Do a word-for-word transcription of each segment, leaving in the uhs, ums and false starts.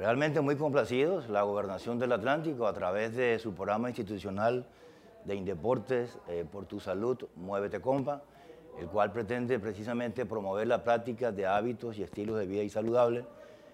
Realmente muy complacidos, la Gobernación del Atlántico, a través de su programa institucional de Indeportes eh, por tu salud, Muévete Compa, el cual pretende precisamente promover la práctica de hábitos y estilos de vida y saludable,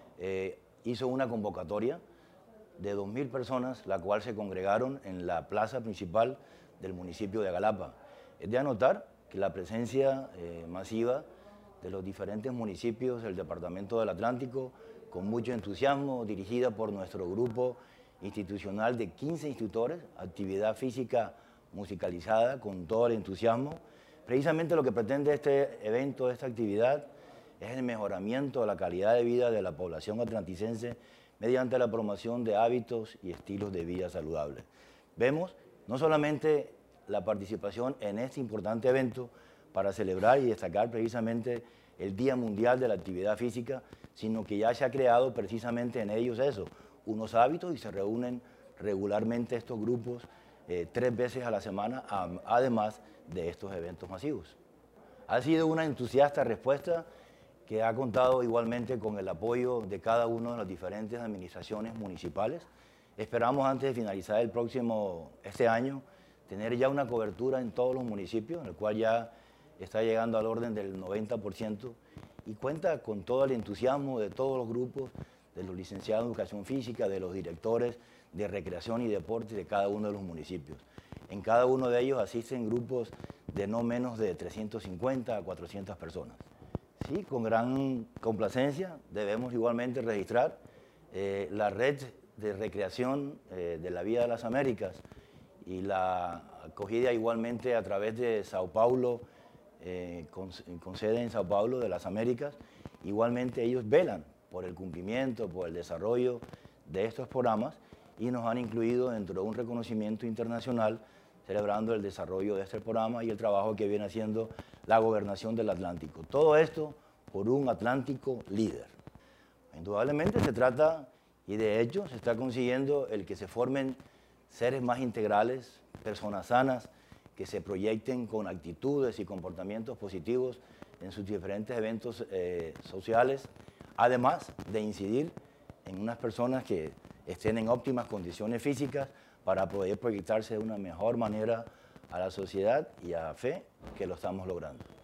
eh, hizo una convocatoria de dos mil personas, la cual se congregaron en la plaza principal del municipio de Agalapa. Es de anotar que la presencia eh, masiva de los diferentes municipios del Departamento del Atlántico, con mucho entusiasmo, dirigida por nuestro grupo institucional de quince instructores, actividad física musicalizada con todo el entusiasmo. Precisamente lo que pretende este evento, esta actividad, es el mejoramiento de la calidad de vida de la población atlanticense mediante la promoción de hábitos y estilos de vida saludables. Vemos no solamente la participación en este importante evento para celebrar y destacar precisamente el Día Mundial de la Actividad Física, sino que ya se ha creado precisamente en ellos eso, unos hábitos, y se reúnen regularmente estos grupos eh, tres veces a la semana, a, además de estos eventos masivos. Ha sido una entusiasta respuesta que ha contado igualmente con el apoyo de cada una de las diferentes administraciones municipales. Esperamos antes de finalizar el próximo, este año, tener ya una cobertura en todos los municipios, en el cual ya está llegando al orden del noventa por ciento, y cuenta con todo el entusiasmo de todos los grupos, de los licenciados en Educación Física, de los directores de Recreación y Deportes de cada uno de los municipios. En cada uno de ellos asisten grupos de no menos de trescientas cincuenta a cuatrocientas personas. Sí, con gran complacencia debemos igualmente registrar eh, la red de recreación eh, de la Vía de las Américas y la acogida igualmente a través de Sao Paulo, eh, con, con sede en Sao Paulo de las Américas. Igualmente ellos velan por el cumplimiento, por el desarrollo de estos programas, y nos han incluido dentro de un reconocimiento internacional celebrando el desarrollo de este programa y el trabajo que viene haciendo la Gobernación del Atlántico. Todo esto por un Atlántico líder. Indudablemente se trata, y de hecho se está consiguiendo, el que se formen seres más integrales, personas sanas, que se proyecten con actitudes y comportamientos positivos en sus diferentes eventos eh, sociales, además de incidir en unas personas que estén en óptimas condiciones físicas para poder proyectarse de una mejor manera a la sociedad, y a fe que lo estamos logrando.